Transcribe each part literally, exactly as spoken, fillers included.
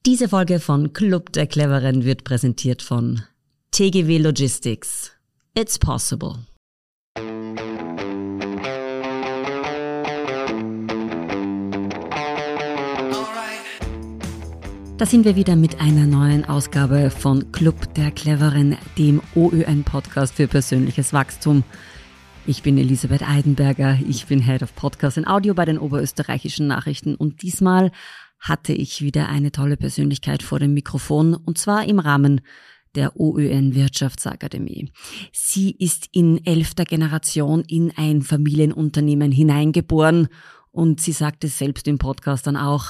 Diese Folge von Club der Cleveren wird präsentiert von T G W Logistics. It's possible. Da sind wir wieder mit einer neuen Ausgabe von Club der Cleveren, dem O Ö N-Podcast für persönliches Wachstum. Ich bin Elisabeth Eidenberger, ich bin Head of Podcast and Audio bei den Oberösterreichischen Nachrichten und diesmal hatte ich wieder eine tolle Persönlichkeit vor dem Mikrofon und zwar im Rahmen der O Ö N Wirtschaftsakademie. Sie ist in elfter Generation in ein Familienunternehmen hineingeboren und sie sagt es selbst im Podcast dann auch,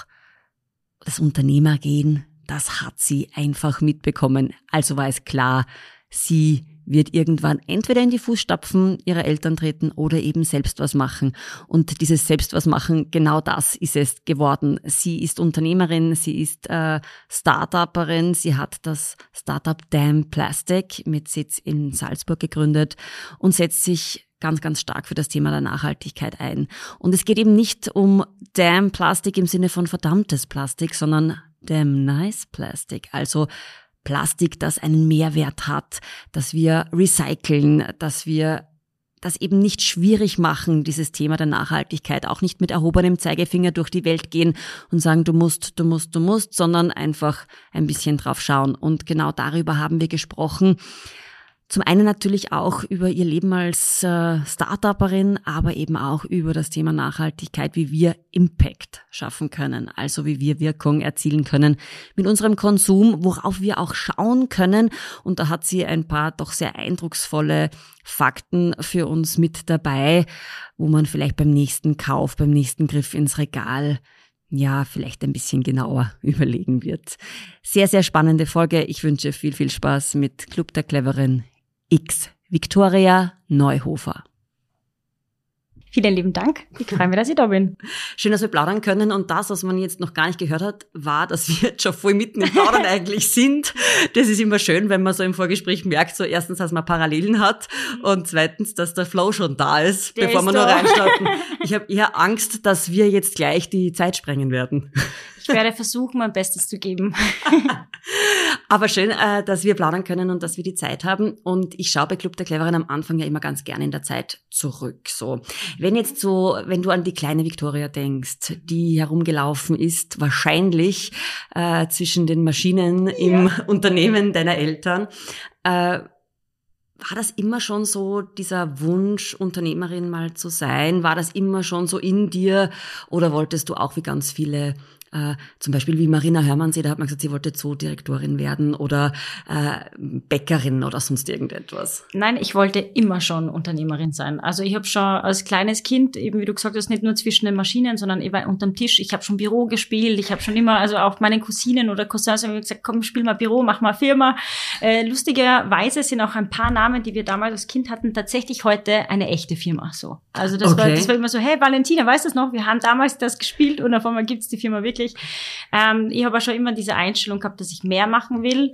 das Unternehmergehen, das hat sie einfach mitbekommen. Also war es klar, sie wird irgendwann entweder in die Fußstapfen ihrer Eltern treten oder eben selbst was machen. Und dieses selbst was machen, genau das ist es geworden. Sie ist Unternehmerin, sie ist äh, Start-Upperin, sie hat das Startup Damn Plastic mit Sitz in Salzburg gegründet und setzt sich ganz, ganz stark für das Thema der Nachhaltigkeit ein. Und es geht eben nicht um Damn Plastik im Sinne von verdammtes Plastik, sondern Damn Nice Plastic, also Plastik, das einen Mehrwert hat, dass wir recyceln, dass wir das eben nicht schwierig machen, dieses Thema der Nachhaltigkeit, auch nicht mit erhobenem Zeigefinger durch die Welt gehen und sagen, du musst, du musst, du musst, sondern einfach ein bisschen drauf schauen. Und genau darüber haben wir gesprochen. Zum einen natürlich auch über ihr Leben als äh, Start-Upperin, aber eben auch über das Thema Nachhaltigkeit, wie wir Impact schaffen können, also wie wir Wirkung erzielen können mit unserem Konsum, worauf wir auch schauen können. Und da hat sie ein paar doch sehr eindrucksvolle Fakten für uns mit dabei, wo man vielleicht beim nächsten Kauf, beim nächsten Griff ins Regal ja, vielleicht ein bisschen genauer überlegen wird. Sehr, sehr spannende Folge. Ich wünsche viel, viel Spaß mit Club der Cleveren X Viktoria Neuhofer. Vielen lieben Dank. Ich freue mich, dass ich da bin. Schön, dass wir plaudern können. Und das, was man jetzt noch gar nicht gehört hat, war, dass wir jetzt schon voll mitten im Plaudern eigentlich sind. Das ist immer schön, wenn man so im Vorgespräch merkt, so erstens, dass man Parallelen hat und zweitens, dass der Flow schon da ist, der bevor ist wir nur reinstarten. Ich habe eher Angst, dass wir jetzt gleich die Zeit sprengen werden. Ich werde versuchen, mein Bestes zu geben. Aber schön, dass wir plaudern können und dass wir die Zeit haben. Und ich schaue bei Club der Cleveren am Anfang ja immer ganz gerne in der Zeit zurück. So, wenn jetzt so, wenn du an die kleine Viktoria denkst, die herumgelaufen ist, wahrscheinlich äh, zwischen den Maschinen im ja. Unternehmen deiner Eltern, äh, war das immer schon so dieser Wunsch, Unternehmerin mal zu sein? War das immer schon so in dir? Oder wolltest du auch wie ganz viele Äh, zum Beispiel wie Marina Hörmannsee, da hat man gesagt, sie wollte Zoodirektorin werden oder äh, Bäckerin oder sonst irgendetwas. Nein, ich wollte immer schon Unternehmerin sein. Also ich habe schon als kleines Kind, eben wie du gesagt hast, nicht nur zwischen den Maschinen, sondern eben unterm Tisch. Ich habe schon Büro gespielt, ich habe schon immer, also auch meinen Cousinen oder Cousins haben gesagt, komm, spiel mal Büro, mach mal Firma. Äh, lustigerweise sind auch ein paar Namen, die wir damals als Kind hatten, tatsächlich heute eine echte Firma. So. Also das, okay. war, das war immer so, hey Valentina, weißt du das noch? Wir haben damals das gespielt und auf einmal gibt's die Firma wirklich. Ähm, ich habe auch schon immer diese Einstellung gehabt, dass ich mehr machen will.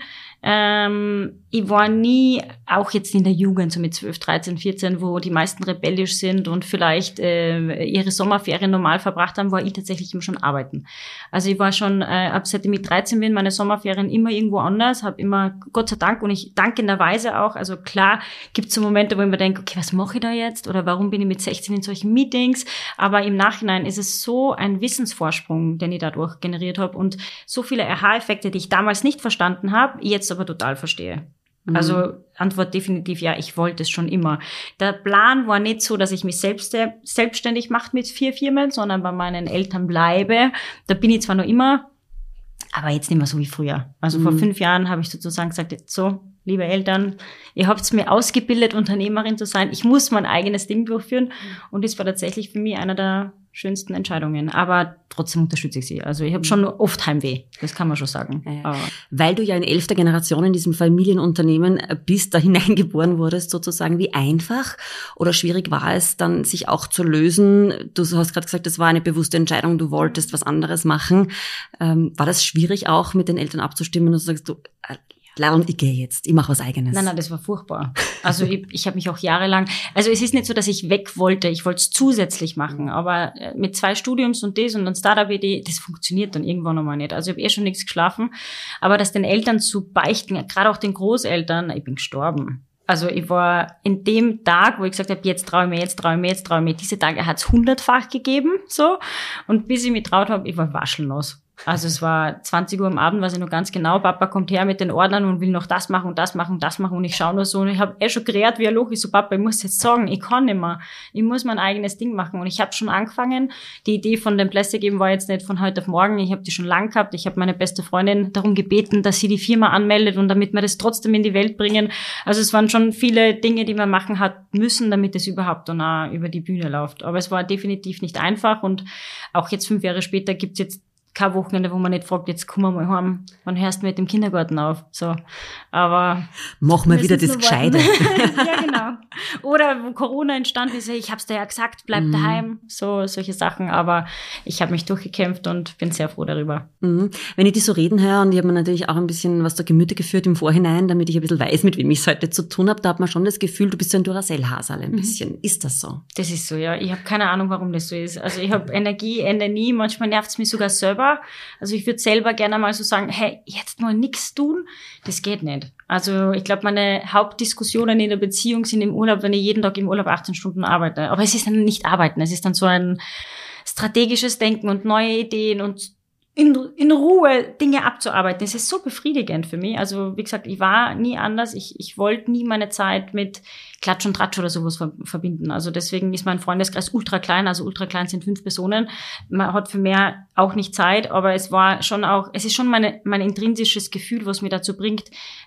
Ähm, ich war nie, auch jetzt in der Jugend, so mit zwölf, dreizehn, vierzehn, wo die meisten rebellisch sind und vielleicht äh, ihre Sommerferien normal verbracht haben, war ich tatsächlich immer schon arbeiten. Also ich war schon, äh, ab seitdem ich dreizehn bin, meine Sommerferien immer irgendwo anders, habe immer, Gott sei Dank, und ich dankenderweise auch, also klar gibt es so Momente, wo ich mir denke, okay, was mache ich da jetzt? Oder warum bin ich mit sechzehn in solchen Meetings? Aber im Nachhinein ist es so ein Wissensvorsprung, den ich dadurch generiert habe und so viele Aha-Effekte, die ich damals nicht verstanden habe, jetzt aber total verstehe. Mhm. Also Antwort definitiv ja, ich wollte es schon immer. Der Plan war nicht so, dass ich mich selbst selbstständig mache mit vier Firmen, sondern bei meinen Eltern bleibe. Da bin ich zwar noch immer, aber jetzt nicht mehr so wie früher. Also mhm. vor fünf Jahren habe ich sozusagen gesagt, jetzt so, liebe Eltern, ihr habt es mir ausgebildet, Unternehmerin zu sein. Ich muss mein eigenes Ding durchführen. Und das war tatsächlich für mich einer der schönsten Entscheidungen. Aber trotzdem unterstütze ich sie. Also ich habe schon oft Heimweh, das kann man schon sagen. Ja. Weil du ja in elfter Generation in diesem Familienunternehmen bist, da hineingeboren wurdest sozusagen. Wie einfach oder schwierig war es dann, sich auch zu lösen? Du hast gerade gesagt, das war eine bewusste Entscheidung, du wolltest was anderes machen. Ähm, war das schwierig auch, mit den Eltern abzustimmen und du sagst, du, äh, Ladl, ich gehe jetzt, ich mache was Eigenes. Nein, nein, das war furchtbar. Also ich, ich habe mich auch jahrelang, also es ist nicht so, dass ich weg wollte, ich wollte es zusätzlich machen, aber mit zwei Studiums und das und dann Startup-Idee, das funktioniert dann irgendwann nochmal nicht. Also ich habe eh schon nichts geschlafen, aber das den Eltern zu beichten, gerade auch den Großeltern, ich bin gestorben. Also ich war in dem Tag, wo ich gesagt habe, jetzt traue ich mir, jetzt traue ich mir, jetzt traue ich mir, diese Tage hat es hundertfach gegeben, so. Und bis ich mich traut habe, ich war waschellos. Also es war zwanzig Uhr am Abend, weiß ich noch ganz genau, Papa kommt her mit den Ordnern und will noch das machen und das machen und das machen und ich schaue nur so und ich habe eh schon gerät wie ein Loch. Ich so, Papa, ich muss jetzt sagen, ich kann nicht mehr. Ich muss mein eigenes Ding machen und ich habe schon angefangen. Die Idee von dem Plastic eben war jetzt nicht von heute auf morgen. Ich habe die schon lang gehabt. Ich habe meine beste Freundin darum gebeten, dass sie die Firma anmeldet und damit wir das trotzdem in die Welt bringen. Also es waren schon viele Dinge, die man machen hat müssen, damit es überhaupt dann auch über die Bühne läuft. Aber es war definitiv nicht einfach und auch jetzt fünf Jahre später gibt's jetzt kein Wochenende, wo man nicht fragt, jetzt komm mal heim, wann hörst du mit dem Kindergarten auf? So, aber mach mal wieder das Gescheite. Ja, genau. Oder wo Corona entstanden ist, ich hab's dir ja gesagt, bleib mhm. daheim, so solche Sachen. Aber ich habe mich durchgekämpft und bin sehr froh darüber. Mhm. Wenn ich die so reden höre und ich habe mir natürlich auch ein bisschen was da Gemüte geführt im Vorhinein, damit ich ein bisschen weiß, mit wem ich es heute zu tun habe, da hat man schon das Gefühl, du bist so ein Duracell-Hasal ein mhm. bisschen. Ist das so? Das ist so, ja. Ich habe keine Ahnung, warum das so ist. Also ich habe Energie, Ende nie. Manchmal nervt's mich sogar selber. Also ich würde selber gerne mal so sagen, hey, jetzt mal nichts tun, das geht nicht. Also ich glaube, meine Hauptdiskussionen in der Beziehung sind im Urlaub, wenn ich jeden Tag im Urlaub achtzehn Stunden arbeite. Aber es ist dann nicht Arbeiten, es ist dann so ein strategisches Denken und neue Ideen und in, in Ruhe Dinge abzuarbeiten. Es ist so befriedigend für mich. Also wie gesagt, ich war nie anders. Ich, ich wollte nie meine Zeit mit Klatsch und Tratsch oder sowas ver- verbinden. Also deswegen ist mein Freundeskreis ultra klein. Also ultra klein sind fünf Personen. Man hat für mehr auch nicht Zeit, aber es war schon auch, es ist schon meine, mein intrinsisches Gefühl, was mir dazu bringt,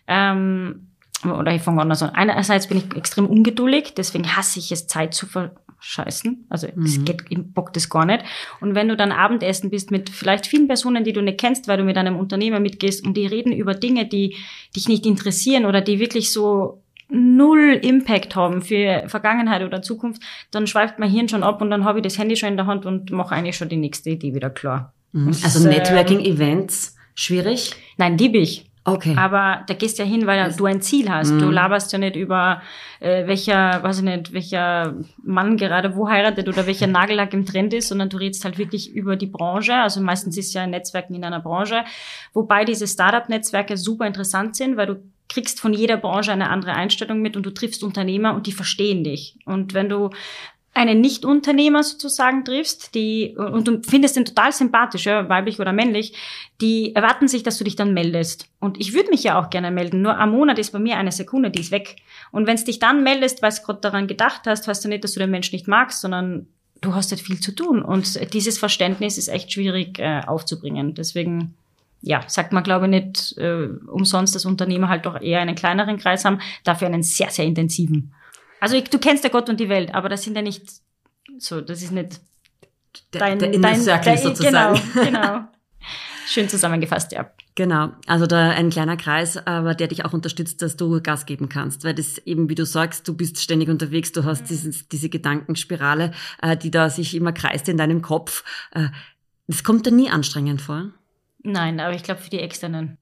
ähm, oder ich fange an, also einerseits bin ich extrem ungeduldig, deswegen hasse ich es, Zeit zu verscheißen. Also es mhm. geht, ich bock das gar nicht. Und wenn du dann Abendessen bist mit vielleicht vielen Personen, die du nicht kennst, weil du mit einem Unternehmer mitgehst und die reden über Dinge, die dich nicht interessieren oder die wirklich so null Impact haben für Vergangenheit oder Zukunft, dann schweift mein Hirn schon ab und dann habe ich das Handy schon in der Hand und mache eigentlich schon die nächste Idee wieder klar. Mhm. Also äh, Networking-Events, schwierig? Nein, liebe ich. Okay. Aber da gehst du ja hin, weil du ein Ziel hast. Mm. Du laberst ja nicht über, äh, welcher, weiß ich nicht, welcher Mann gerade wo heiratet oder welcher Nagellack im Trend ist, sondern du redest halt wirklich über die Branche. Also meistens ist ja ein Netzwerken in einer Branche. Wobei diese Startup-Netzwerke super interessant sind, weil du kriegst von jeder Branche eine andere Einstellung mit und du triffst Unternehmer und die verstehen dich. Und wenn du einen Nicht-Unternehmer sozusagen triffst, die, und du findest den total sympathisch, ja, weiblich oder männlich, die erwarten sich, dass du dich dann meldest. Und ich würde mich ja auch gerne melden, nur am Monat ist bei mir eine Sekunde, die ist weg. Und wenn du dich dann meldest, weil du gerade daran gedacht hast, weißt du nicht, dass du den Menschen nicht magst, sondern du hast halt viel zu tun. Und dieses Verständnis ist echt schwierig äh, aufzubringen. Deswegen, ja, sagt man, glaube ich, nicht äh, umsonst, dass Unternehmer halt doch eher einen kleineren Kreis haben, dafür einen sehr, sehr intensiven. Also ich, du kennst ja Gott und die Welt, aber das sind ja nicht so, das ist nicht dein... Der, der Inner Circle sozusagen. Genau, genau. Schön zusammengefasst, ja. Genau, also da ein kleiner Kreis, aber der dich auch unterstützt, dass du Gas geben kannst, weil das eben, wie du sagst, du bist ständig unterwegs, du hast dieses, diese Gedankenspirale, äh, die da sich immer kreist in deinem Kopf. Äh, das kommt dir nie anstrengend vor? Nein, aber ich glaube für die Externen.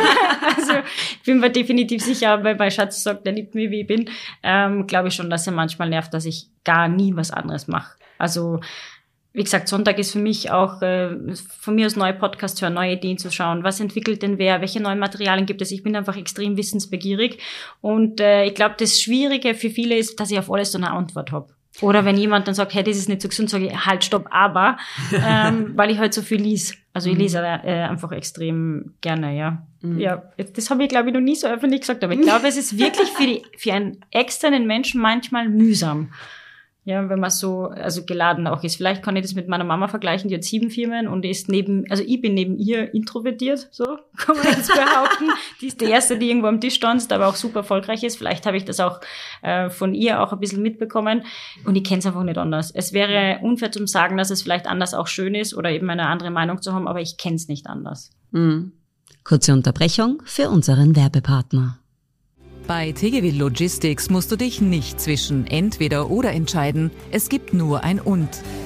Also ich bin mir definitiv sicher, weil bei Schatz sagt, der liebt mich, wie ich bin, ähm, glaube ich schon, dass er manchmal nervt, dass ich gar nie was anderes mache. Also wie gesagt, Sonntag ist für mich auch äh, von mir aus neue Podcasts hören, neue Ideen zu schauen. Was entwickelt denn wer? Welche neuen Materialien gibt es? Ich bin einfach extrem wissensbegierig und äh, ich glaube, das Schwierige für viele ist, dass ich auf alles so eine Antwort habe. Oder wenn jemand dann sagt, hey, das ist nicht so gesund, sage ich, halt, stopp, aber, ähm, weil ich halt so viel lies. Also ich lese äh, einfach extrem gerne, ja. Mhm. Ja, das habe ich, glaube ich, noch nie so öffentlich gesagt, aber ich glaube, es ist wirklich für die, für einen externen Menschen manchmal mühsam. Ja, wenn man so, also geladen auch ist. Vielleicht kann ich das mit meiner Mama vergleichen, die hat sieben Firmen und ist neben, also ich bin neben ihr introvertiert, so kann man jetzt behaupten. Die ist die erste, die irgendwo am Tisch tanzt, aber auch super erfolgreich ist. Vielleicht habe ich das auch äh, von ihr auch ein bisschen mitbekommen und ich kenne es einfach nicht anders. Es wäre unfair zu sagen, dass es vielleicht anders auch schön ist oder eben eine andere Meinung zu haben, aber ich kenne es nicht anders. Mhm. Kurze Unterbrechung für unseren Werbepartner. Bei Tegevil Logistics musst du dich nicht zwischen entweder oder entscheiden. Es gibt nur ein Und.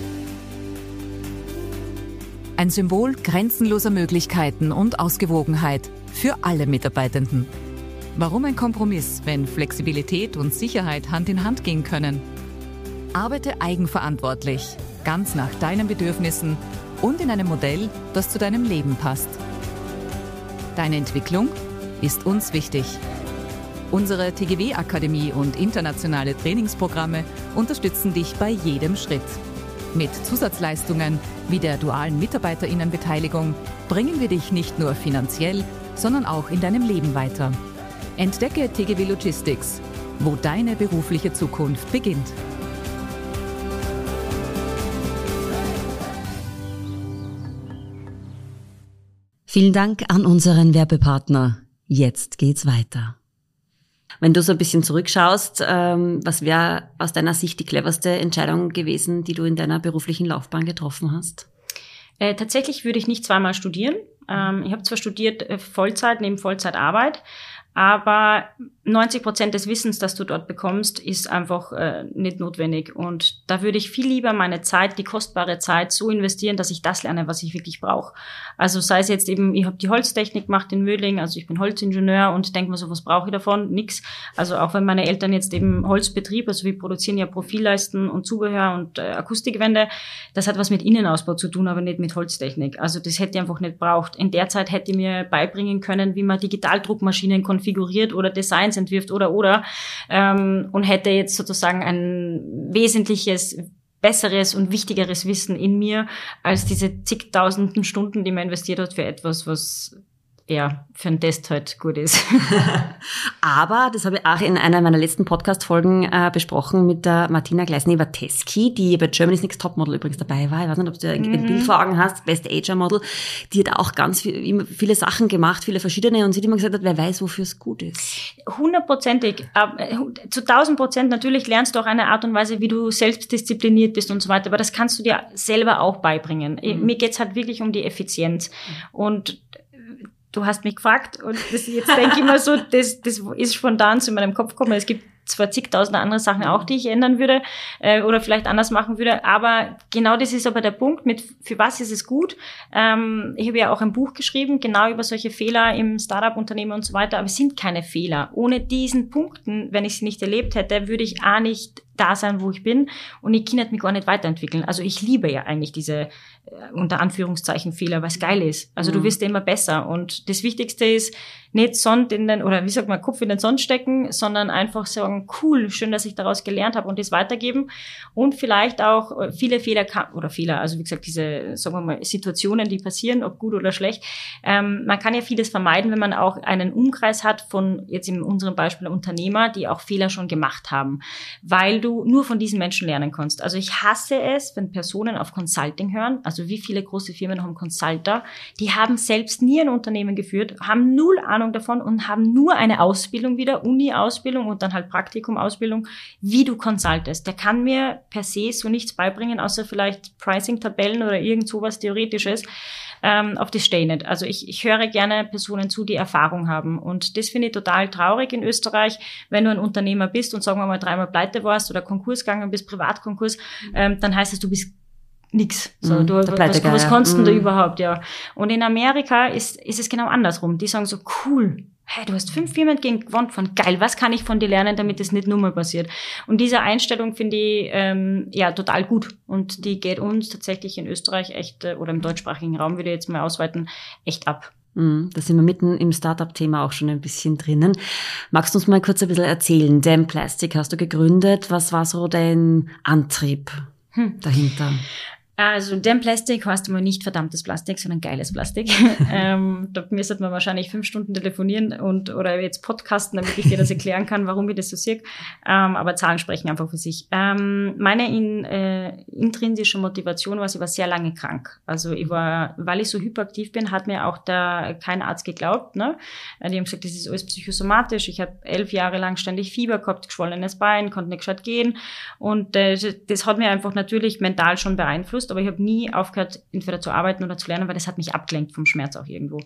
Ein Symbol grenzenloser Möglichkeiten und Ausgewogenheit für alle Mitarbeitenden. Warum ein Kompromiss, wenn Flexibilität und Sicherheit Hand in Hand gehen können? Arbeite eigenverantwortlich, ganz nach deinen Bedürfnissen und in einem Modell, das zu deinem Leben passt. Deine Entwicklung ist uns wichtig. Unsere T G W-Akademie und internationale Trainingsprogramme unterstützen dich bei jedem Schritt. Mit Zusatzleistungen wie der dualen MitarbeiterInnenbeteiligung bringen wir dich nicht nur finanziell, sondern auch in deinem Leben weiter. Entdecke T G W Logistics, wo deine berufliche Zukunft beginnt. Vielen Dank an unseren Werbepartner. Jetzt geht's weiter. Wenn du so ein bisschen zurückschaust, ähm, was wäre aus deiner Sicht die cleverste Entscheidung gewesen, die du in deiner beruflichen Laufbahn getroffen hast? Äh, tatsächlich würde ich nicht zweimal studieren. Ähm, ich habe zwar studiert äh, Vollzeit neben Vollzeitarbeit, aber neunzig Prozent des Wissens, das du dort bekommst, ist einfach äh, nicht notwendig. Und da würde ich viel lieber meine Zeit, die kostbare Zeit, so investieren, dass ich das lerne, was ich wirklich brauche. Also sei es jetzt eben, ich habe die Holztechnik gemacht in Mödling, also ich bin Holzingenieur und denke mir so, was brauche ich davon? Nix. Also auch wenn meine Eltern jetzt eben Holzbetrieb, also wir produzieren ja Profilleisten und Zubehör und äh, Akustikwände, das hat was mit Innenausbau zu tun, aber nicht mit Holztechnik. Also das hätte ich einfach nicht braucht. In der Zeit hätte ich mir beibringen können, wie man Digitaldruckmaschinen konfiguriert oder Designs entwirft oder oder ähm, und hätte jetzt sozusagen ein wesentliches, besseres und wichtigeres Wissen in mir als diese zigtausenden Stunden, die man investiert hat für etwas, was ja für einen Test halt gut ist. Aber, das habe ich auch in einer meiner letzten Podcast-Folgen äh, besprochen mit der Martina Gleisner-Teski, die bei Germany's Next Topmodel übrigens dabei war. Ich weiß nicht, ob du ein mhm. Bild vor Augen hast, Best Ager Model. Die hat auch ganz viel, viele Sachen gemacht, viele verschiedene, und sie hat immer gesagt, wer weiß, wofür es gut ist. Hundertprozentig, äh, zu tausend Prozent natürlich lernst du auch eine Art und Weise, wie du selbstdiszipliniert bist und so weiter, aber das kannst du dir selber auch beibringen. Mhm. Mir geht's halt wirklich um die Effizienz. Und du hast mich gefragt und das, jetzt denke ich mal so, das, das ist spontan zu meinem Kopf gekommen. Es gibt zwar zigtausende andere Sachen auch, die ich ändern würde äh, oder vielleicht anders machen würde, aber genau das ist aber der Punkt, mit für was ist es gut. Ähm, ich habe ja auch ein Buch geschrieben, genau über solche Fehler im Startup-Unternehmen und so weiter, aber es sind keine Fehler. Ohne diesen Punkten, wenn ich sie nicht erlebt hätte, würde ich auch nicht da sein, wo ich bin, und ich kann mich gar nicht weiterentwickeln. Also ich liebe ja eigentlich diese äh, unter Anführungszeichen Fehler, weil es geil ist. Also mhm. du wirst ja immer besser, und das Wichtigste ist, nicht Sand in den, oder wie sagt man, Kopf in den Sand stecken, sondern einfach sagen, cool, schön, dass ich daraus gelernt habe, und das weitergeben, und vielleicht auch viele Fehler, oder Fehler, also wie gesagt, diese, sagen wir mal, Situationen, die passieren, ob gut oder schlecht. Ähm, man kann ja vieles vermeiden, wenn man auch einen Umkreis hat von, jetzt in unserem Beispiel, Unternehmer, die auch Fehler schon gemacht haben, weil du nur von diesen Menschen lernen kannst. Also ich hasse es, wenn Personen auf Consulting hören, also wie viele große Firmen haben Consulter, die haben selbst nie ein Unternehmen geführt, haben null Ahnung davon und haben nur eine Ausbildung wieder, Uni-Ausbildung und dann halt Praktikum-Ausbildung, wie du consultest. Der kann mir per se so nichts beibringen, außer vielleicht Pricing-Tabellen oder irgend sowas Theoretisches. Ähm, auf das stehe ich nicht. Also ich, ich höre gerne Personen zu, die Erfahrung haben, und das finde ich total traurig in Österreich, wenn du ein Unternehmer bist und sagen wir mal dreimal pleite warst oder Konkurs gegangen bist, Privatkonkurs, ähm, dann heißt es, du bist nix. So, mm, du, was, Pleitegeil, was kannst du ja. da überhaupt, ja. Und in Amerika ist, ist es genau andersrum. Die sagen so, cool, hey, du hast fünf Firmen gegen gewonnen, von geil, was kann ich von dir lernen, damit es nicht nur mal passiert? Und diese Einstellung finde ich, ähm, ja, total gut. Und die geht uns tatsächlich in Österreich echt, oder im deutschsprachigen Raum, würde ich jetzt mal ausweiten, echt ab. Da sind wir mitten im Startup-Thema auch schon ein bisschen drinnen. Magst du uns mal kurz ein bisschen erzählen? Dam Plastic hast du gegründet. Was war so dein Antrieb hm. dahinter? Also Dam Plastic heißt immer nicht verdammtes Plastik, sondern geiles Plastik. ähm, da müsste man wahrscheinlich fünf Stunden telefonieren und oder jetzt podcasten, damit ich dir das erklären kann, warum ich das so sehe. Ähm, aber Zahlen sprechen einfach für sich. Ähm, meine in, äh, intrinsische Motivation war, ich war sehr lange krank. Also ich war, weil ich so hyperaktiv bin, hat mir auch da kein Arzt geglaubt. Ne? Die haben gesagt, das ist alles psychosomatisch. Ich habe elf Jahre lang ständig Fieber gehabt, geschwollenes Bein, konnte nicht gescheit gehen. Und äh, das hat mir einfach natürlich mental schon beeinflusst. Aber ich habe nie aufgehört, entweder zu arbeiten oder zu lernen, weil das hat mich abgelenkt vom Schmerz auch irgendwo.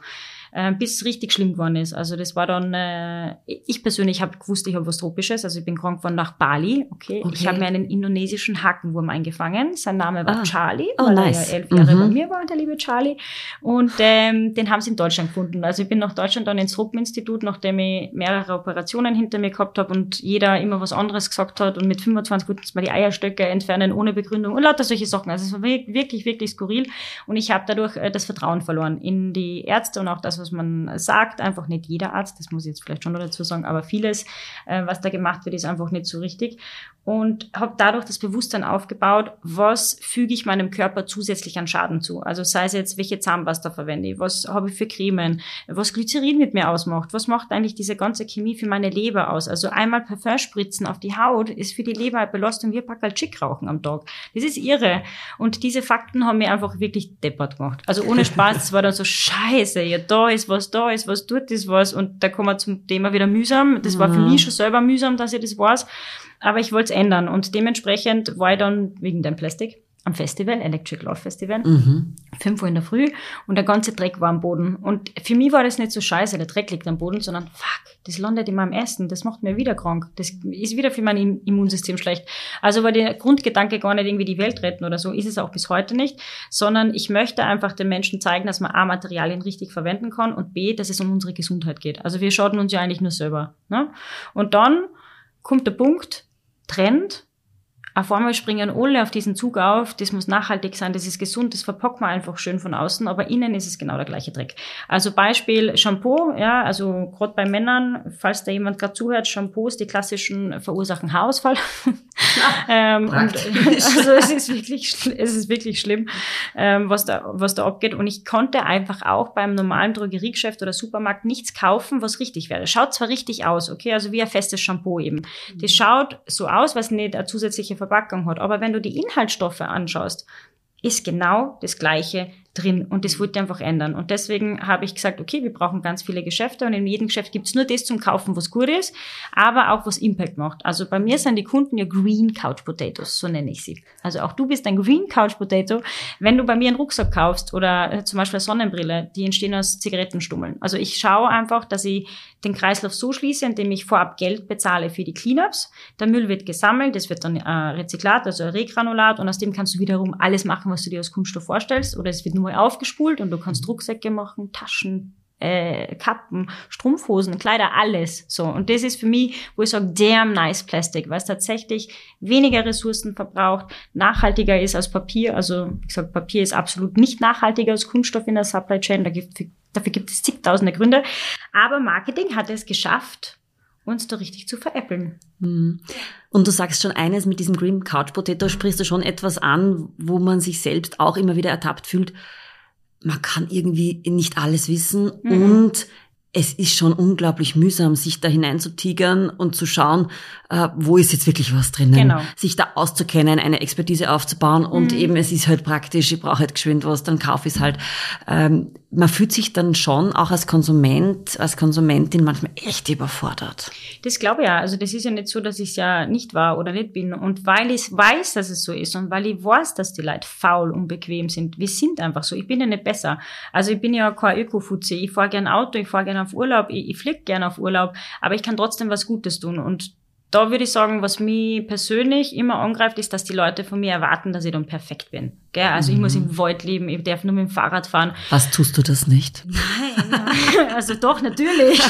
äh, bis es richtig schlimm geworden ist. Also das war dann, äh, ich persönlich habe gewusst, ich habe was Tropisches, also ich bin krank geworden nach Bali, okay. okay. Ich habe mir einen indonesischen Hakenwurm eingefangen, sein Name war ah. Charlie, oh, weil nice. er ja elf Jahre mhm. bei mir war, der liebe Charlie, und ähm, den haben sie in Deutschland gefunden. Also ich bin nach Deutschland dann ins Tropeninstitut, nachdem ich mehrere Operationen hinter mir gehabt habe und jeder immer was anderes gesagt hat und mit fünfundzwanzig wollten sie mal die Eierstöcke entfernen ohne Begründung und lauter solche Sachen. Also es war wirklich, wirklich skurril und ich habe dadurch äh, das Vertrauen verloren in die Ärzte und auch das, was man sagt. Einfach nicht jeder Arzt, das muss ich jetzt vielleicht schon noch dazu sagen, aber vieles, äh, was da gemacht wird, ist einfach nicht so richtig. Und habe dadurch das Bewusstsein aufgebaut, was füge ich meinem Körper zusätzlich an Schaden zu. Also sei es jetzt, welche Zahnpasta verwende ich, was habe ich für Cremen, was Glycerin mit mir ausmacht, was macht eigentlich diese ganze Chemie für meine Leber aus. Also einmal Parfum spritzen auf die Haut ist für die Leber eine Belastung wie ein Packerl Chick rauchen am Tag. Das ist irre. Und diese Fakten haben mir einfach wirklich deppert gemacht. Also ohne Spaß, es war dann so, scheiße, ja, da ist was, da ist was, dort ist was. Und da kommen wir zum Thema wieder mühsam. Das war für mich schon selber mühsam, dass ich das weiß. Aber ich wollte es ändern. Und dementsprechend war ich dann wegen dem Plastik am Festival, Electric Love Festival, mhm. fünf Uhr in der Früh und der ganze Dreck war am Boden. Und für mich war das nicht so scheiße, der Dreck liegt am Boden, sondern fuck, das landet in meinem Essen, das macht mir wieder krank. Das ist wieder für mein Immunsystem schlecht. Also war der Grundgedanke gar nicht irgendwie die Welt retten oder so, ist es auch bis heute nicht, sondern ich möchte einfach den Menschen zeigen, dass man A, Materialien richtig verwenden kann und B, dass es um unsere Gesundheit geht. Also wir schaden uns ja eigentlich nur selber. Ne? Und dann kommt der Punkt, Trend, auf einmal springen alle auf diesen Zug auf, das muss nachhaltig sein, das ist gesund, das verpackt man einfach schön von außen, aber innen ist es genau der gleiche Dreck. Also Beispiel Shampoo, ja, also gerade bei Männern, falls da jemand gerade zuhört, Shampoos, die klassischen verursachen Haarausfall. ähm, und, also es ist wirklich, es ist wirklich schlimm, ähm, was da, was da abgeht. Und ich konnte einfach auch beim normalen Drogeriegeschäft oder Supermarkt nichts kaufen, was richtig wäre. Das schaut zwar richtig aus, okay, also wie ein festes Shampoo eben. Das schaut so aus, was nicht eine zusätzliche Verpackung hat. Aber wenn du die Inhaltsstoffe anschaust, ist genau das Gleiche drin und das wollte ich einfach ändern. Und deswegen habe ich gesagt, okay, wir brauchen ganz viele Geschäfte und in jedem Geschäft gibt's nur das zum Kaufen, was gut ist, aber auch was Impact macht. Also bei mir sind die Kunden ja Green Couch Potatoes, so nenne ich sie. Also auch du bist ein Green Couch Potato, wenn du bei mir einen Rucksack kaufst oder äh, zum Beispiel eine Sonnenbrille, die entstehen aus Zigarettenstummeln. Also ich schaue einfach, dass ich den Kreislauf so schließe, indem ich vorab Geld bezahle für die Cleanups. Der Müll wird gesammelt, das wird dann äh, Rezyklat, also Regranulat und aus dem kannst du wiederum alles machen, was du dir aus Kunststoff vorstellst oder es wird nur aufgespult und du kannst Rucksäcke machen, Taschen, äh, Kappen, Strumpfhosen, Kleider, alles. So. Und das ist für mich, wo ich sage, damn nice Plastic, weil es tatsächlich weniger Ressourcen verbraucht, nachhaltiger ist als Papier. Also, wie gesagt, Papier ist absolut nicht nachhaltiger als Kunststoff in der Supply Chain. Da gibt, dafür gibt es zigtausende Gründe. Aber Marketing hat es geschafft, uns da richtig zu veräppeln. Und du sagst schon eines, mit diesem Green Couch Potato sprichst du schon etwas an, wo man sich selbst auch immer wieder ertappt fühlt. Man kann irgendwie nicht alles wissen mhm. und es ist schon unglaublich mühsam, sich da hineinzutigern und zu schauen, äh, wo ist jetzt wirklich was drinnen. Genau. Sich da auszukennen, eine Expertise aufzubauen und mhm. eben, es ist halt praktisch, ich brauche halt geschwind was, dann kaufe ich es halt. Ähm, man fühlt sich dann schon auch als Konsument, als Konsumentin manchmal echt überfordert. Das glaube ich ja. Also das ist ja nicht so, dass ich es ja nicht war oder nicht bin. Und weil ich weiß, dass es so ist und weil ich weiß, dass die Leute faul und bequem sind, wir sind einfach so. Ich bin ja nicht besser. Also ich bin ja kein Öko-Fuzzi. Ich fahre gern Auto, ich fahre gern auf Urlaub, ich, ich fliege gern auf Urlaub, aber ich kann trotzdem was Gutes tun. Und da würde ich sagen, was mich persönlich immer angreift, ist, dass die Leute von mir erwarten, dass ich dann perfekt bin. Gell? Also mhm. ich muss im Wald leben, ich darf nur mit dem Fahrrad fahren. Was tust du das nicht? Nein, also doch, natürlich.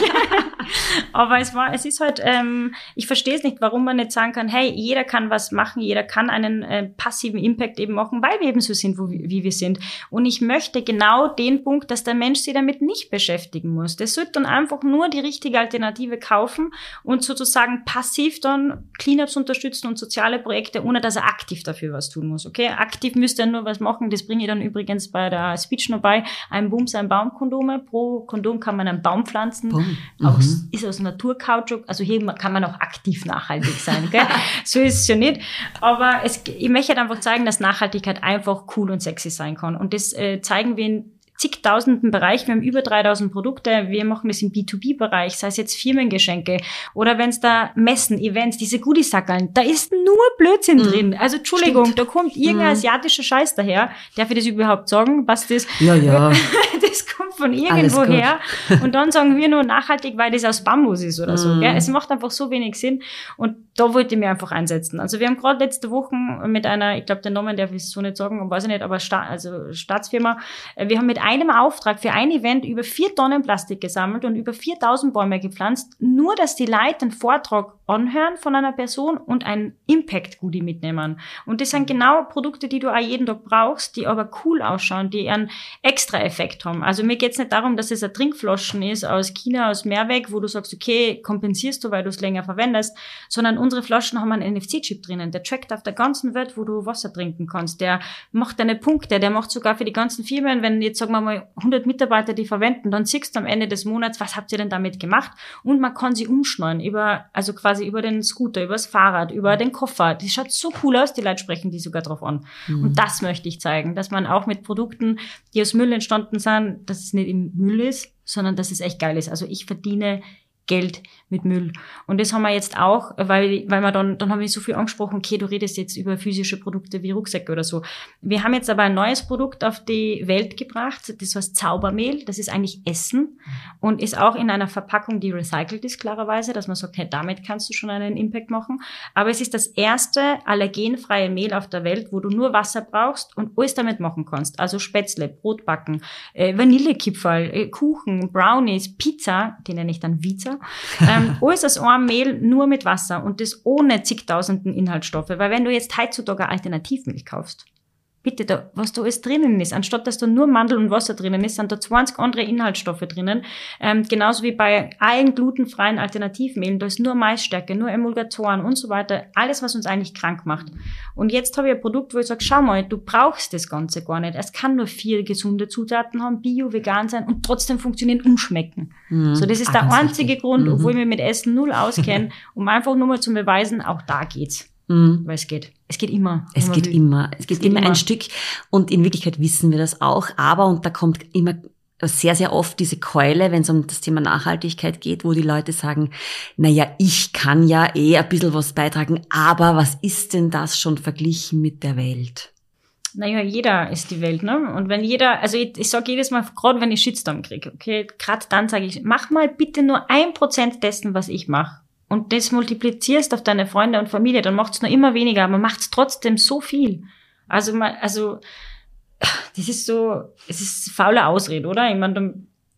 Aber es war, es ist halt, ähm, ich verstehe es nicht, warum man nicht sagen kann, hey, jeder kann was machen, jeder kann einen äh, passiven Impact eben machen, weil wir eben so sind, wo, wie wir sind. Und ich möchte genau den Punkt, dass der Mensch sich damit nicht beschäftigen muss. Der sollte dann einfach nur die richtige Alternative kaufen und sozusagen passiv dann Cleanups unterstützen und soziale Projekte, ohne dass er aktiv dafür was tun muss. Okay, aktiv müsste er nur was machen. Das bringe ich dann übrigens bei der Speech noch bei. Ein Bums, ein Baumkondome. Pro Kondom kann man einen Baum pflanzen. Boom. Auch mhm. ist aus Naturkautschuk. Also hier kann man auch aktiv nachhaltig sein. Gell? So ist es ja nicht. Aber es, ich möchte halt einfach zeigen, dass Nachhaltigkeit einfach cool und sexy sein kann. Und das äh, zeigen wir in zigtausenden Bereich, wir haben über dreitausend Produkte, wir machen das im B zwei B-Bereich, sei es jetzt Firmengeschenke oder wenn es da Messen, Events, diese Goodiesackeln, da ist nur Blödsinn mhm. drin. Also Entschuldigung, Stimmt. da kommt irgendein mhm. asiatischer Scheiß daher. Darf ich das überhaupt sagen? Was das? Ja, ja. Das kommt von irgendwo her. Und dann sagen wir nur nachhaltig, weil das aus Bambus ist oder mhm. so. Gell? Es macht einfach so wenig Sinn. Und da wollte ich mir einfach einsetzen. Also wir haben gerade letzte Woche mit einer, ich glaube, den Namen darf ich so nicht sagen, weiß ich nicht, aber Sta- also Staatsfirma, wir haben mit einem Auftrag für ein Event über vier Tonnen Plastik gesammelt und über viertausend Bäume gepflanzt, nur dass die Leute einen Vortrag anhören von einer Person und ein Impact-Goodie mitnehmen. Und das sind genau Produkte, die du auch jeden Tag brauchst, die aber cool ausschauen, die einen Extra-Effekt haben. Also mir geht's nicht darum, dass es ein Trinkflaschen ist aus China, aus Mehrweg, wo du sagst, okay, kompensierst du, weil du es länger verwendest, sondern unsere Flaschen haben einen N F C-Chip drinnen. Der trackt auf der ganzen Welt, wo du Wasser trinken kannst. Der macht deine Punkte, der macht sogar für die ganzen Firmen, wenn jetzt sagen wir mal hundert Mitarbeiter die verwenden, dann siehst du am Ende des Monats, was habt ihr denn damit gemacht? Und man kann sie umschneiden über, also quasi über den Scooter, über das Fahrrad, über den Koffer. Das schaut so cool aus, die Leute sprechen die sogar drauf an. Mhm. Und das möchte ich zeigen, dass man auch mit Produkten, die aus Müll entstanden sind, dass es nicht im Müll ist, sondern dass es echt geil ist. Also ich verdiene Geld mit Müll. Und das haben wir jetzt auch, weil, weil wir dann, dann haben wir so viel angesprochen, okay, du redest jetzt über physische Produkte wie Rucksäcke oder so. Wir haben jetzt aber ein neues Produkt auf die Welt gebracht, das heißt Zaubermehl, das ist eigentlich Essen und ist auch in einer Verpackung, die recycelt ist, klarerweise, dass man sagt, hey, damit kannst du schon einen Impact machen. Aber es ist das erste allergenfreie Mehl auf der Welt, wo du nur Wasser brauchst und alles damit machen kannst. Also Spätzle, Brotbacken, äh, Vanillekipferl, äh, Kuchen, Brownies, Pizza, die nenne ich dann Viza, ähm, alles aus einem Mehl, nur mit Wasser und das ohne zigtausenden Inhaltsstoffe. Weil wenn du jetzt heutzutage Alternativmilch kaufst, bitte, da, was da alles drinnen ist, anstatt dass da nur Mandel und Wasser drinnen ist, sind da zwanzig andere Inhaltsstoffe drinnen. Ähm, genauso wie bei allen glutenfreien Alternativmehlen, da ist nur Maisstärke, nur Emulgatoren und so weiter. Alles, was uns eigentlich krank macht. Und jetzt habe ich ein Produkt, wo ich sage, schau mal, du brauchst das Ganze gar nicht. Es kann nur vier gesunde Zutaten haben, bio, vegan sein und trotzdem funktionieren und schmecken. Mhm. So, das ist der einzige richtig. Grund, mhm. obwohl ich mich mit Essen null auskenne, um einfach nur mal zu beweisen, auch da geht's. Mhm. Weil es geht. Es geht immer. Es geht immer. Es geht, es geht immer ein Stück. Und in Wirklichkeit wissen wir das auch. Aber, und da kommt immer sehr, sehr oft diese Keule, wenn es um das Thema Nachhaltigkeit geht, wo die Leute sagen, na ja, ich kann ja eh ein bisschen was beitragen, aber was ist denn das schon verglichen mit der Welt? Naja, jeder ist die Welt, ne? Und wenn jeder, also ich, ich sage jedes Mal, gerade wenn ich Shitstorm kriege, okay, gerade dann sage ich, mach mal bitte nur ein Prozent dessen, was ich mache. Und das multiplizierst auf deine Freunde und Familie, dann macht's nur immer weniger, aber man macht's trotzdem so viel. Also man, also das ist so, es ist faule Ausrede, oder? Ich meine,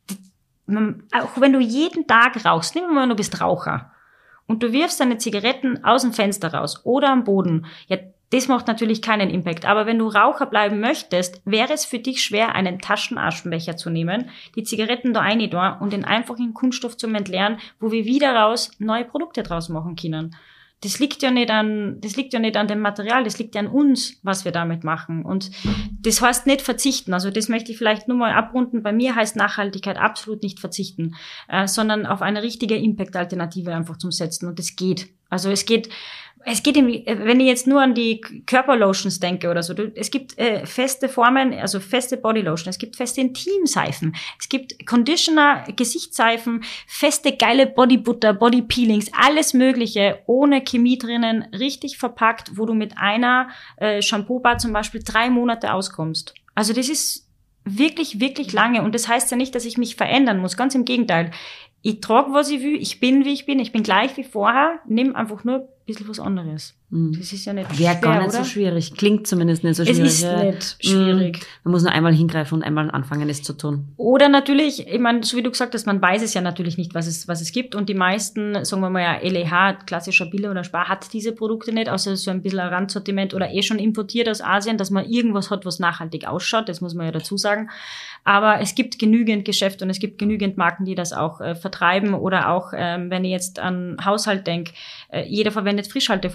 man, auch wenn du jeden Tag rauchst, nehmen wir mal, du bist Raucher und du wirfst deine Zigaretten aus dem Fenster raus oder am Boden, ja, das macht natürlich keinen Impact. Aber wenn du Raucher bleiben möchtest, wäre es für dich schwer, einen Taschenaschenbecher zu nehmen, die Zigaretten da rein und den einfachen Kunststoff zum Entleeren, wo wir wieder raus neue Produkte draus machen können. Das liegt ja nicht an, das liegt ja nicht an dem Material, das liegt ja an uns, was wir damit machen. Und das heißt nicht verzichten. Also das möchte ich vielleicht nur mal abrunden. Bei mir heißt Nachhaltigkeit absolut nicht verzichten, äh, sondern auf eine richtige Impact-Alternative einfach zum Setzen. Und das geht. Also es geht, es geht, im, wenn ich jetzt nur an die Körperlotions denke oder so, du, es gibt äh, feste Formen, also feste Bodylotion, es gibt feste Intimseifen, es gibt Conditioner, Gesichtsseifen, feste geile Bodybutter, Bodypeelings, alles Mögliche, ohne Chemie drinnen, richtig verpackt, wo du mit einer äh, Shampoo-Bar zum Beispiel drei Monate auskommst. Also das ist wirklich, wirklich lange und das heißt ja nicht, dass ich mich verändern muss, ganz im Gegenteil. Ich trage, was ich will, ich bin, wie ich bin, ich bin gleich wie vorher, nimm einfach nur ein bisschen was anderes. Mm. Das ist ja nicht Wäre schwer, gar nicht oder? so schwierig. Klingt zumindest nicht so schwierig. Es ist ja. nicht schwierig. Mm. Man muss nur einmal hingreifen und einmal anfangen, es zu tun. Oder natürlich, ich meine, so wie du gesagt hast, man weiß es ja natürlich nicht, was es, was es gibt. Und die meisten, sagen wir mal ja, L E H, klassischer Billa oder Spar, hat diese Produkte nicht, außer so ein bisschen ein Randsortiment oder eh schon importiert aus Asien, dass man irgendwas hat, was nachhaltig ausschaut. Das muss man ja dazu sagen. Aber es gibt genügend Geschäfte und es gibt genügend Marken, die das auch äh, vertreiben. Oder auch, ähm, wenn ich jetzt an Haushalt denke, äh, jeder verwendet Frischhaltefolie, Back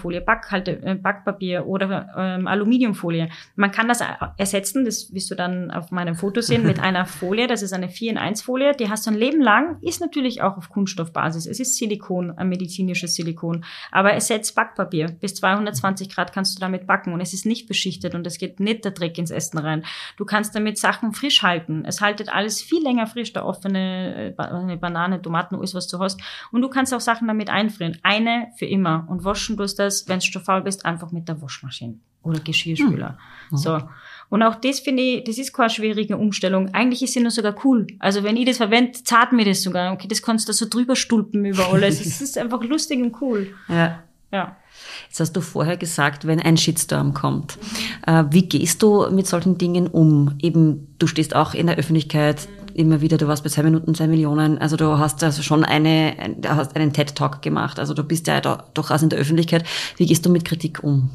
Backhalte, äh, Backpapier oder ähm, Aluminiumfolie. Man kann das ersetzen, das wirst du dann auf meinem Foto sehen, mit einer Folie, das ist eine vier in eins Folie, die hast du ein Leben lang, ist natürlich auch auf Kunststoffbasis. Es ist Silikon, ein medizinisches Silikon, aber ersetzt Backpapier. Bis zweihundertzwanzig Grad kannst du damit backen und es ist nicht beschichtet und es geht nicht der Dreck ins Essen rein. Du kannst damit Sachen frisch halten. Es haltet alles viel länger frisch, da offene äh, Banane, Tomaten, alles was du hast. Und du kannst auch Sachen damit einfrieren. Eine für immer. Und waschen tust das, wenn du schon faul bist, einfach mit der Waschmaschine oder Geschirrspüler. Hm. So. Und auch das finde ich, das ist keine schwierige Umstellung. Eigentlich ist sie nur sogar cool. Also wenn ich das verwende, zahlt mir das sogar. Okay, das kannst du so drüber stulpen über alles. Es ist einfach lustig und cool. Ja. Ja. Jetzt hast du vorher gesagt, wenn ein Shitstorm kommt, äh, wie gehst du mit solchen Dingen um? Eben, du stehst auch in der Öffentlichkeit immer wieder, du warst bei zwei Minuten, zwei Millionen, also du hast also schon eine, du hast einen TED-Talk gemacht, also du bist ja da, durchaus in der Öffentlichkeit. Wie gehst du mit Kritik um?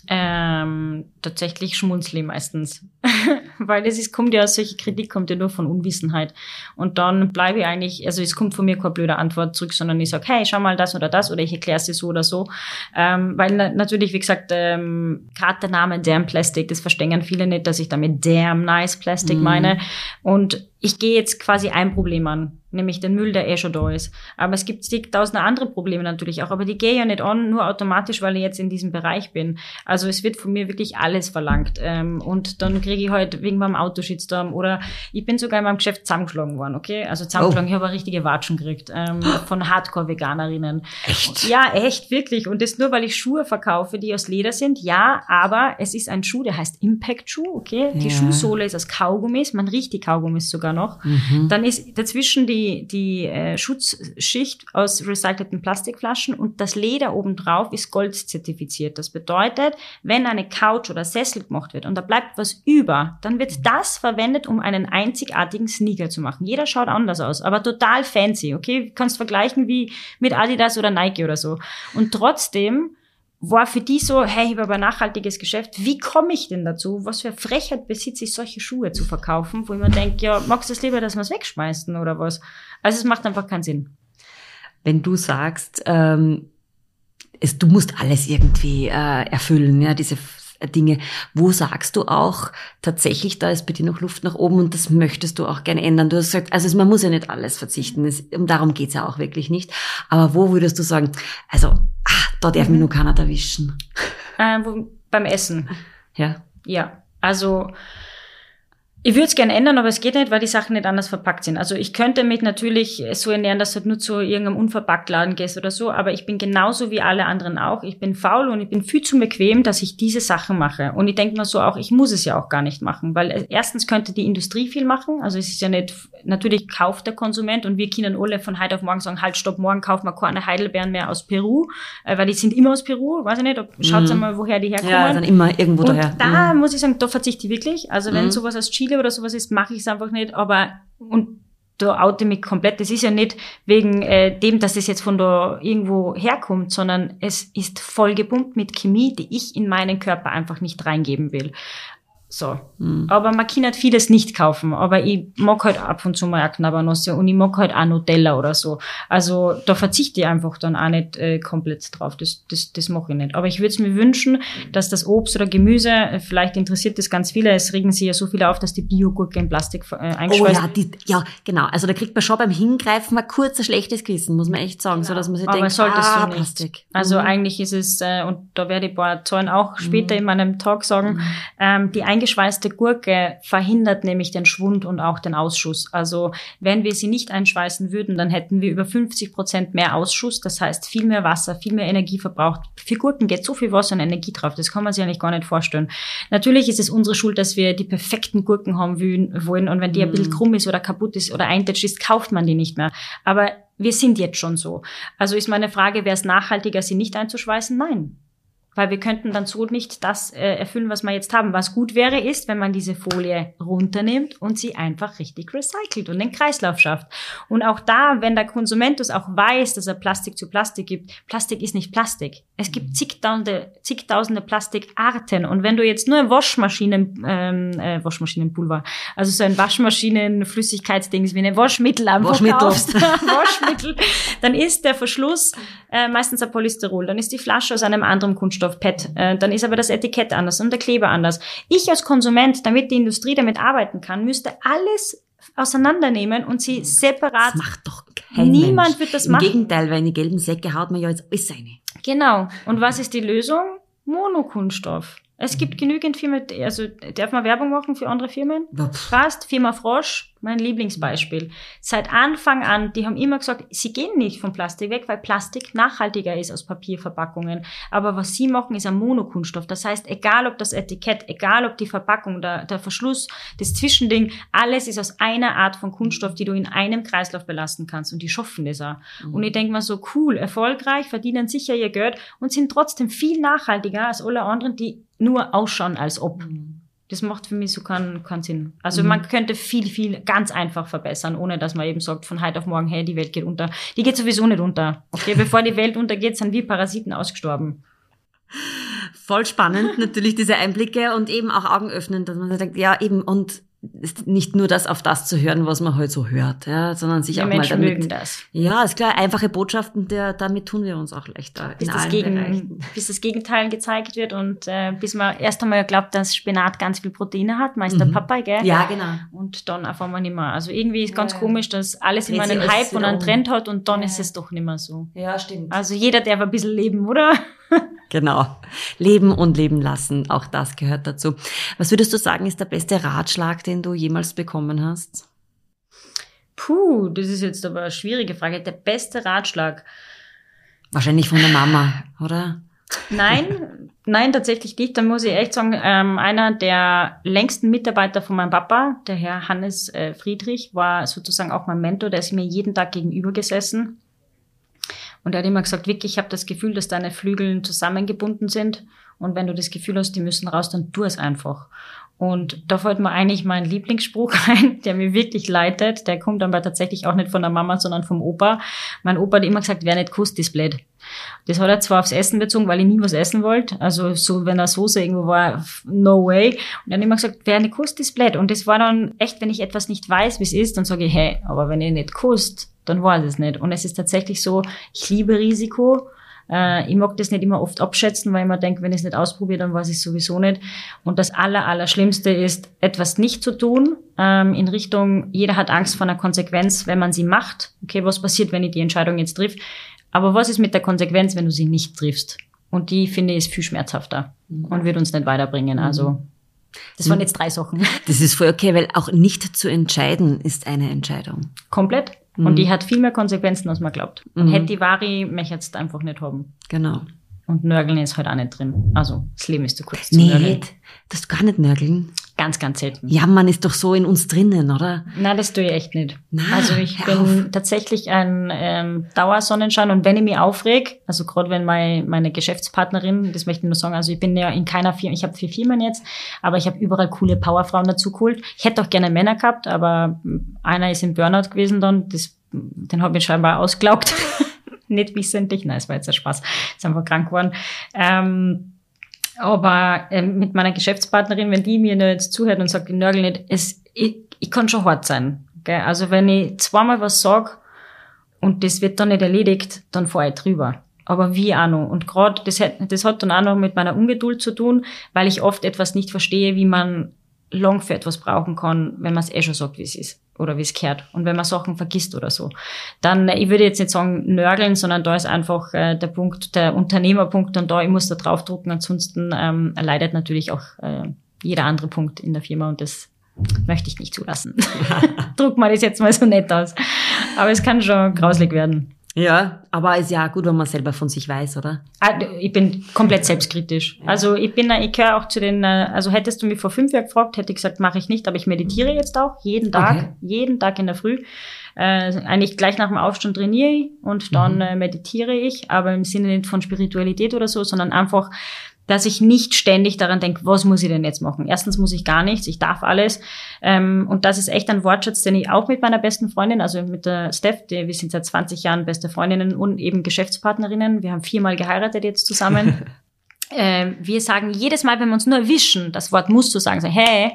Ähm, tatsächlich schmunzle ich meistens. Weil es ist, kommt ja, solche Kritik kommt ja nur von Unwissenheit. Und dann bleibe ich eigentlich, also es kommt von mir keine blöde Antwort zurück, sondern ich sage, hey, schau mal das oder das, oder ich erkläre es dir so oder so. Ähm, weil na, natürlich, wie gesagt, ähm, gerade der Name Damn Plastic, das verstehen viele nicht, dass ich damit Damn Nice Plastic mm. meine. Und ich gehe jetzt quasi ein Problem an, nämlich den Müll, der eh schon da ist. Aber es gibt tausende andere Probleme natürlich auch, aber die gehe ja nicht an, nur automatisch, weil ich jetzt in diesem Bereich bin. Also es wird von mir wirklich alles verlangt. Ähm, und dann kriege ich halt wegen meinem Autoshitstorm oder ich bin sogar in meinem Geschäft zusammengeschlagen worden, okay? Also zusammengeschlagen, oh. Ich habe richtige Watschen gekriegt ähm, von Hardcore-Veganerinnen. Echt? Ja, echt, wirklich. Und das nur, weil ich Schuhe verkaufe, die aus Leder sind. Ja, aber es ist ein Schuh, der heißt Impact-Schuh, okay? Die ja. Schuhsohle ist aus Kaugummis, man riecht die Kaugummis sogar noch. Mhm. Dann ist dazwischen die, die äh, Schutzschicht aus recycelten Plastikflaschen und das Leder obendrauf ist goldzertifiziert. Das bedeutet, wenn eine Couch oder Sessel gemacht wird und da bleibt was über, dann wird das verwendet, um einen einzigartigen Sneaker zu machen. Jeder schaut anders aus, aber total fancy, okay? Du kannst vergleichen wie mit Adidas oder Nike oder so. Und trotzdem war für die so, hey, ich habe aber ein nachhaltiges Geschäft, wie komme ich denn dazu? Was für eine Frechheit besitze ich, solche Schuhe zu verkaufen, wo ich mir denke, ja, magst du es lieber, dass wir es wegschmeißen oder was? Also es macht einfach keinen Sinn. Wenn du sagst, ähm, es, du musst alles irgendwie äh, erfüllen, ja, diese Dinge, wo sagst du auch tatsächlich, da ist bei dir noch Luft nach oben und das möchtest du auch gerne ändern? Du hast gesagt, also man muss ja nicht alles verzichten, es, um darum geht's ja auch wirklich nicht, aber wo würdest du sagen, also ah, da darf mich nur keiner erwischen? Äh, wo, beim Essen. Ja. Ja, also ich würde es gerne ändern, aber es geht nicht, weil die Sachen nicht anders verpackt sind. Also ich könnte mich natürlich so ernähren, dass du halt nur zu irgendeinem Unverpacktladen gehst oder so, aber ich bin genauso wie alle anderen auch. Ich bin faul und ich bin viel zu bequem, dass ich diese Sachen mache. Und ich denke mir so auch, ich muss es ja auch gar nicht machen, weil erstens könnte die Industrie viel machen. Also es ist ja nicht, natürlich kauft der Konsument und wir können alle von heute auf morgen sagen, halt, stopp, morgen kaufen wir keine Heidelbeeren mehr aus Peru, weil die sind immer aus Peru, weiß ich nicht, ob, schaut mhm. mal, woher die herkommen. Ja, dann immer irgendwo und daher. da mhm. muss ich sagen, da verzichte ich wirklich. Also wenn mhm. sowas aus Chile oder sowas ist, mache ich es einfach nicht, aber und da oute ich mich komplett. Das ist ja nicht wegen äh, dem, dass es jetzt von da irgendwo herkommt, sondern es ist voll gepumpt mit Chemie, die ich in meinen Körper einfach nicht reingeben will. So. Mhm. Aber man kann halt vieles nicht kaufen. Aber ich mag halt ab und zu mal eine Knabbernosse und ich mag halt auch Nutella oder so. Also da verzichte ich einfach dann auch nicht äh, komplett drauf. Das, das, das mache ich nicht. Aber ich würde es mir wünschen, dass das Obst oder Gemüse, äh, vielleicht interessiert das ganz viele, es regen sich ja so viele auf, dass die Biogurke in Plastik äh, eingeschweißt. Oh ja, die, ja, genau. Also da kriegt man schon beim Hingreifen ein kurzes schlechtes Gewissen, muss man echt sagen. Genau. So, dass man sich aber denkt, solltest ah, du nicht. Plastik. Also mhm. eigentlich ist es, äh, und da werde ich ein paar Zahlen auch später mhm. in meinem Talk sagen, mhm. ähm, die eingeschweißte Gurke verhindert nämlich den Schwund und auch den Ausschuss. Also wenn wir sie nicht einschweißen würden, dann hätten wir über fünfzig Prozent mehr Ausschuss. Das heißt, viel mehr Wasser, viel mehr Energie verbraucht. Für Gurken geht so viel Wasser und Energie drauf. Das kann man sich eigentlich gar nicht vorstellen. Natürlich ist es unsere Schuld, dass wir die perfekten Gurken haben wollen. Und wenn die ein bisschen krumm ist oder kaputt ist oder eintetscht ist, kauft man die nicht mehr. Aber wir sind jetzt schon so. Also ist meine Frage, wäre es nachhaltiger, sie nicht einzuschweißen? Nein. Weil wir könnten dann so nicht das äh, erfüllen, was wir jetzt haben. Was gut wäre, ist, wenn man diese Folie runternimmt und sie einfach richtig recycelt und den Kreislauf schafft. Und auch da, wenn der Konsument das auch weiß, dass er Plastik zu Plastik gibt, Plastik ist nicht Plastik. Es gibt zigtausende, zigtausende Plastikarten. Und wenn du jetzt nur Waschmaschinen, ähm, äh, Waschmaschinenpulver, also so ein Waschmaschinenflüssigkeitsding wie eine Waschmittel einfach Waschmittel. kaufst, Waschmittel, dann ist der Verschluss äh, meistens ein Polystyrol. Dann ist die Flasche aus einem anderen Kunststoff, P E T. Äh, dann ist aber das Etikett anders und der Kleber anders. Ich als Konsument, damit die Industrie damit arbeiten kann, müsste alles auseinandernehmen und sie separat... Das macht doch kein Niemand Mensch. wird das Im machen. Im Gegenteil, weil in die gelben Säcke haut man ja jetzt alles rein. Genau. Und was ist die Lösung? Monokunststoff. Es gibt genügend Firmen, also darf man Werbung machen für andere Firmen? Fast, Firma Frosch, mein Lieblingsbeispiel. Seit Anfang an, die haben immer gesagt, sie gehen nicht vom Plastik weg, weil Plastik nachhaltiger ist als Papierverpackungen. Aber was sie machen, ist ein Monokunststoff. Das heißt, egal ob das Etikett, egal ob die Verpackung, der, der Verschluss, das Zwischending, alles ist aus einer Art von Kunststoff, die du in einem Kreislauf belasten kannst. Und die schaffen das auch. Mhm. Und ich denke mal so, cool, erfolgreich, verdienen sicher ihr Geld und sind trotzdem viel nachhaltiger als alle anderen, die nur ausschauen, als ob. Mhm. Das macht für mich so keinen, keinen Sinn. Also mhm. man könnte viel, viel ganz einfach verbessern, ohne dass man eben sagt, von heute auf morgen, hey, die Welt geht unter. Die geht sowieso nicht unter. Okay, bevor die Welt untergeht, sind wir Parasiten ausgestorben. Voll spannend, natürlich diese Einblicke und eben auch Augen öffnen, dass man so denkt, ja eben, und ist nicht nur das auf das zu hören, was man halt so hört, ja, sondern sich die auch Menschen mal damit... mögen das. Ja, ist klar, einfache Botschaften, der, damit tun wir uns auch leichter. Bis, das, Gegen, bis das Gegenteil gezeigt wird und äh, bis man erst einmal glaubt, dass Spinat ganz viel Proteine hat, meist der mhm. Papaya, gell? Ja, genau. Und dann auf einmal nicht mehr. Also irgendwie ist ganz ja, komisch, dass alles immer einen Hype und einen Trend hat und dann ja. ist es doch nicht mehr so. Ja, stimmt. Also jeder darf ein bisschen leben, oder? Genau. Leben und leben lassen. Auch das gehört dazu. Was würdest du sagen, ist der beste Ratschlag, den du jemals bekommen hast? Puh, das ist jetzt aber eine schwierige Frage. Der beste Ratschlag? Wahrscheinlich von der Mama, oder? Nein, nein, tatsächlich nicht. Da muss ich echt sagen, ähm, einer der längsten Mitarbeiter von meinem Papa, der Herr Hannes äh, Friedrich, war sozusagen auch mein Mentor. Der ist mir jeden Tag gegenüber gesessen. Und er hat immer gesagt, Vicky, ich habe das Gefühl, dass deine Flügel zusammengebunden sind. Und wenn du das Gefühl hast, die müssen raus, dann tu es einfach. Und da fällt mir eigentlich mein Lieblingsspruch ein, der mir wirklich leitet. Der kommt aber tatsächlich auch nicht von der Mama, sondern vom Opa. Mein Opa hat immer gesagt, wer nicht kusst, ist blöd. Das hat er zwar aufs Essen bezogen, weil ich nie was essen wollte. Also so, wenn da Soße irgendwo war, no way. Und er hat immer gesagt, wer nicht kusst, ist blöd. Und das war dann echt, wenn ich etwas nicht weiß, wie es ist, dann sage ich, hey, aber wenn ihr nicht kusst, dann weiß es nicht. Und es ist tatsächlich so, ich liebe Risiko. Äh, ich mag das nicht immer oft abschätzen, weil ich mir denke, wenn ich es nicht ausprobiere, dann weiß ich es sowieso nicht. Und das Aller, Allerschlimmste ist, etwas nicht zu tun, ähm, in Richtung, jeder hat Angst vor einer Konsequenz, wenn man sie macht. Okay, was passiert, wenn ich die Entscheidung jetzt triff? Aber was ist mit der Konsequenz, wenn du sie nicht triffst? Und die, finde ich, ist viel schmerzhafter mhm. und wird uns nicht weiterbringen. Also das waren jetzt drei Sachen. Das ist voll okay, weil auch nicht zu entscheiden ist eine Entscheidung. Komplett. Mhm. Und die hat viel mehr Konsequenzen, als man glaubt. Und mhm. hätte die Vari, möchte ich jetzt einfach nicht haben. Genau. Und Nörgeln ist halt auch nicht drin. Also, das Leben ist zu kurz zu nee, nörgeln. Das ist gar nicht nörgeln. Ganz, ganz selten. Ja, man ist doch so in uns drinnen, oder? Nein, das tue ich echt nicht. Na, also ich bin auf. tatsächlich ein ähm, Dauersonnenschein und wenn ich mich aufreg, also gerade wenn mein, meine Geschäftspartnerin, das möchte ich nur sagen, also ich bin ja in keiner Firma, ich habe vier Firmen jetzt, aber ich habe überall coole Powerfrauen dazu geholt. Ich hätte auch gerne Männer gehabt, aber einer ist im Burnout gewesen dann, das, den habe ich scheinbar ausgelaugt. Nicht wissentlich, nein, es war jetzt ein Spaß, ist einfach krank geworden. Ähm, aber äh, mit meiner Geschäftspartnerin, wenn die mir jetzt zuhört und sagt, ich nörgel nicht, es, ich, ich kann schon hart sein. Gell? Also wenn ich zweimal was sag und das wird dann nicht erledigt, dann fahr ich drüber. Aber wie auch noch. Und gerade das hat, das hat dann auch noch mit meiner Ungeduld zu tun, weil ich oft etwas nicht verstehe, wie man lang für etwas brauchen kann, wenn man es eh schon sagt, wie es ist oder wie es gehört. Und wenn man Sachen vergisst oder so. Dann, ich würde jetzt nicht sagen nörgeln, sondern da ist einfach äh, der Punkt, der Unternehmerpunkt und da, ich muss da draufdrucken, ansonsten ähm, leidet natürlich auch äh, jeder andere Punkt in der Firma und das möchte ich nicht zulassen. Druck mal das jetzt mal so nett aus. Aber es kann schon grauslig werden. Ja, aber ist ja gut, wenn man selber von sich weiß, oder? Ich bin komplett selbstkritisch. Ja. Also ich bin, ich gehöre auch zu den, also hättest du mich vor fünf Jahren gefragt, hätte ich gesagt, mache ich nicht, aber ich meditiere jetzt auch, jeden Tag, okay. jeden Tag in der Früh. Äh, eigentlich gleich nach dem Aufstehen trainiere ich und dann mhm. äh, meditiere ich, aber im Sinne nicht von Spiritualität oder so, sondern einfach, dass ich nicht ständig daran denke, was muss ich denn jetzt machen? Erstens muss ich gar nichts, ich darf alles. Ähm, und das ist echt ein Wortschatz, den ich auch mit meiner besten Freundin, also mit der Steph, die, wir sind seit zwanzig Jahren beste Freundinnen und eben Geschäftspartnerinnen. Wir haben viermal geheiratet jetzt zusammen. ähm, wir sagen jedes Mal, wenn wir uns nur erwischen, das Wort musst du sagen, so, hey,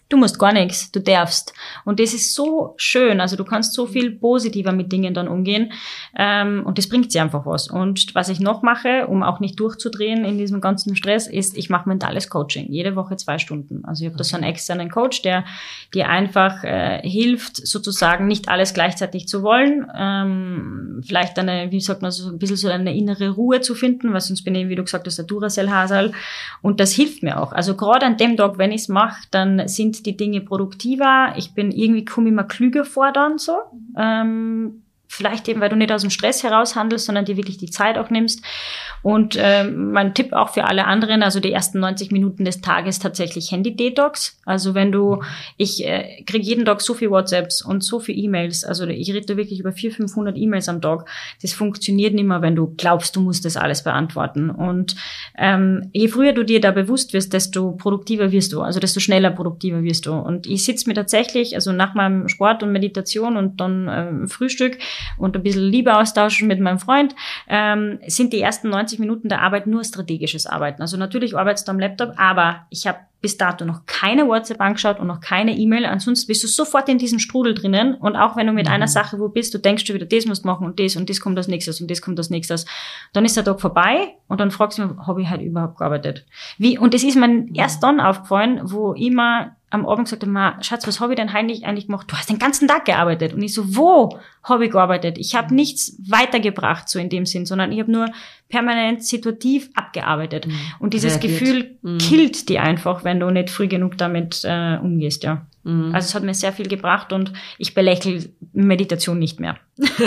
Du musst gar nichts, du darfst. Und das ist so schön, also du kannst so viel positiver mit Dingen dann umgehen ähm, und das bringt dir einfach was. Und was ich noch mache, um auch nicht durchzudrehen in diesem ganzen Stress, ist, ich mache mentales Coaching, jede Woche zwei Stunden. Also ich habe da so einen externen Coach, der dir einfach äh, hilft, sozusagen nicht alles gleichzeitig zu wollen, ähm, vielleicht eine, wie sagt man, so ein bisschen so eine innere Ruhe zu finden, weil sonst bin ich, wie du gesagt hast, der Duracell-Hasel und das hilft mir auch. Also gerade an dem Tag, wenn ich es mache, dann sind die Dinge produktiver, ich bin irgendwie, komme immer klüger vor dann so, ähm, vielleicht eben, weil du nicht aus dem Stress heraus handelst, sondern dir wirklich die Zeit auch nimmst. Und ähm, mein Tipp auch für alle anderen, also die ersten neunzig Minuten des Tages tatsächlich Handy-Detox. Also wenn du, ich äh, kriege jeden Tag so viel WhatsApps und so viel E-Mails, also ich rede da wirklich über vierhundert, fünfhundert E-Mails am Tag. Das funktioniert nicht mehr, wenn du glaubst, du musst das alles beantworten. Und ähm, je früher du dir da bewusst wirst, desto produktiver wirst du, also desto schneller produktiver wirst du. Und ich sitze mir tatsächlich, also nach meinem Sport und Meditation und dann ähm, Frühstück und ein bisschen Liebe austauschen mit meinem Freund, ähm, sind die ersten neunzig Minuten der Arbeit nur strategisches Arbeiten. Also natürlich arbeitest du am Laptop, aber ich habe bis dato noch keine WhatsApp angeschaut und noch keine E-Mail. Ansonsten bist du sofort in diesem Strudel drinnen. Und auch wenn du mit mhm. einer Sache wo bist, du denkst du wieder, das musst du machen und das und das kommt als nächstes und das kommt als nächstes. Dann ist der Tag vorbei und dann fragst du mich, habe ich halt überhaupt gearbeitet? Wie? Und das ist mir mhm. erst dann aufgefallen, wo ich immer am Abend gesagt habe, Schatz, was habe ich denn eigentlich eigentlich gemacht? Du hast den ganzen Tag gearbeitet. Und ich so, wo habe ich gearbeitet? Ich habe nichts weitergebracht, so in dem Sinn, sondern ich habe nur permanent situativ abgearbeitet. Mhm. Und dieses Reagiert. Gefühl mhm. killt die einfach, wenn du nicht früh genug damit äh, umgehst, ja. Mhm. Also es hat mir sehr viel gebracht und ich belächle Meditation nicht mehr.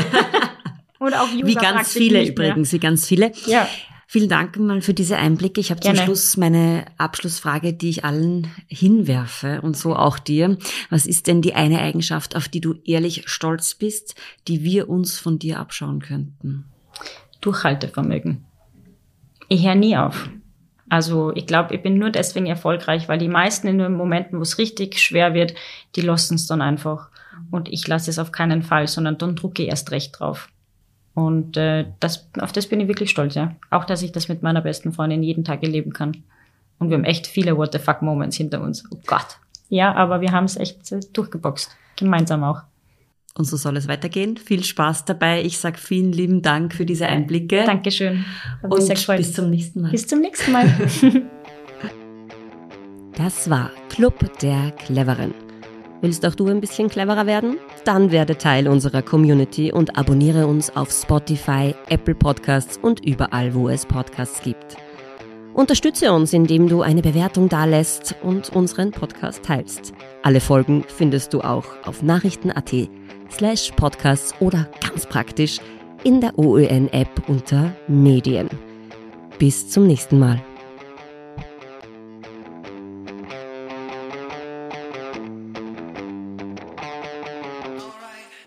Und auch Yoga wie ganz viele übrigens, mehr. wie ganz viele. Ja. Vielen Dank mal für diese Einblicke. Ich habe zum Schluss meine Abschlussfrage, die ich allen hinwerfe und so auch dir. Was ist denn die eine Eigenschaft, auf die du ehrlich stolz bist, die wir uns von dir abschauen könnten? Durchhaltevermögen. Ich höre nie auf. Also ich glaube, ich bin nur deswegen erfolgreich, weil die meisten in den Momenten, wo es richtig schwer wird, die lassen es dann einfach. Und ich lasse es auf keinen Fall, sondern dann drucke ich erst recht drauf. Und äh, das, auf das bin ich wirklich stolz, ja. Auch, dass ich das mit meiner besten Freundin jeden Tag erleben kann. Und wir haben echt viele What the fuck Moments hinter uns. Oh Gott. Ja, aber wir haben es echt äh, durchgeboxt. Gemeinsam auch. Und so soll es weitergehen. Viel Spaß dabei. Ich sag vielen lieben Dank für diese Einblicke. Dankeschön. Hat mich sehr gefreut. Bis zum nächsten Mal. Bis zum nächsten Mal. Das war Club der Cleveren. Willst auch du ein bisschen cleverer werden? Dann werde Teil unserer Community und abonniere uns auf Spotify, Apple Podcasts und überall, wo es Podcasts gibt. Unterstütze uns, indem du eine Bewertung dalässt und unseren Podcast teilst. Alle Folgen findest du auch auf nachrichten.at slash podcasts oder ganz praktisch in der O Ö N-App unter Medien. Bis zum nächsten Mal.